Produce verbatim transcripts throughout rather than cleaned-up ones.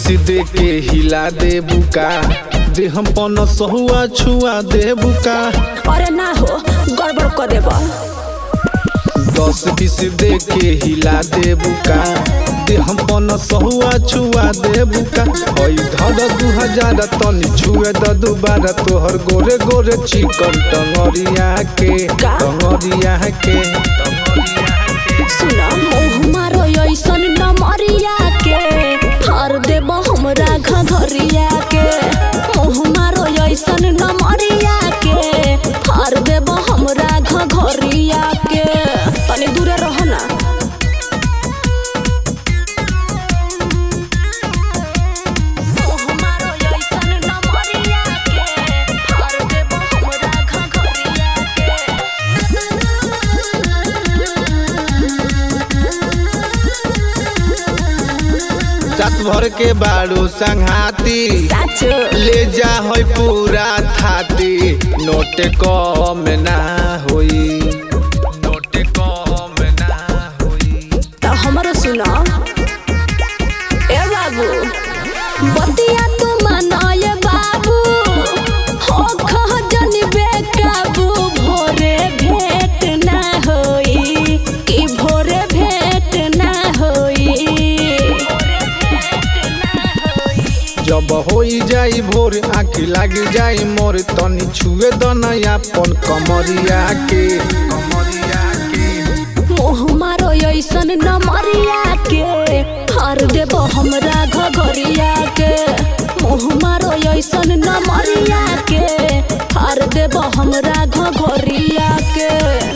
दे के हिला दे बुका दे हम पन सहुआ छुआ दे बुका। अरे ना हो गड़बड़ कर देब। दस बीस दे के हिला दे बुका दे हम पन सहुआ छुआ दे बुका। ओई धर दू हजार तनी छुए द दुबारा तोहर गोरे गोरे चिकन टंगरिया के टंगरिया के। सुना मोह मारो ऐसन नमरिया के हर देब हमरा घघरिया के। मोह मारो ऐसन नमरिया के हर देब हमरा घघरिया के। तनी दूरे रह ना। रात भर के बारू संघाती ले जा है पूरा थाती। नोट कम ना होई नोट कम ना होई। तो हमरो सुना ए बाबू बतिया तू मनाए बाबू हो खह जनी बेकाबू। भोरे भेंट ना होई कि भोरे भेंट ना होई। जब होई जाई भोर आँखी लागी जाई मोर तनी छुए दनया पन कमरिया के कमरिया के। मोह मारो ऐसन नमरिया के हर देब हमरा घघरिया के। मोह मारो ऐसन नमरिया के हर देब हमरा घघरिया के।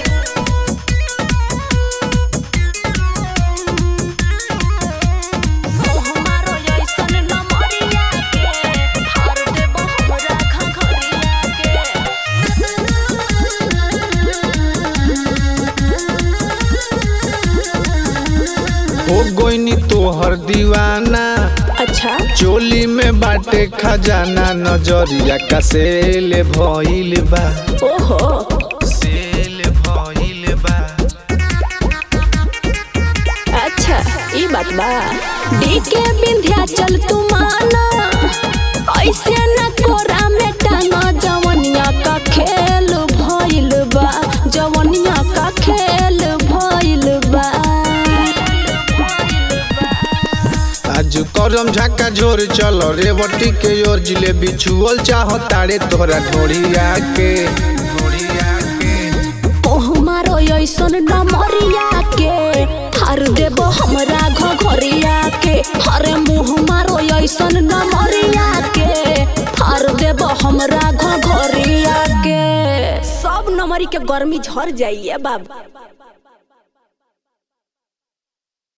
हो गोइनी तोहर दीवाना अच्छा चोली में बाटे खजाना। नजरिया का सेल भइल बा ओहो सेल भइल बा। अच्छा ई बात बा। डीके विंध्याचल तू माना ऐसे न कोरा में टांगा। जवनिया का खेल भइल बा जवनिया का खेल भइल बा। आज करम झाका झोर चल रेवटी के ओर जिलेबी छुअल चाह तारे तोहरा ढोरिया के ढोरिया के। ओह मारो ऐसन नमरिया के हर देब हमरा घघरिया के। हरे मुँह मारो ऐसन नमरिया के हर देब हमरा घघरिया के। सब नमरी के गर्मी झड़ जाइए बाबा।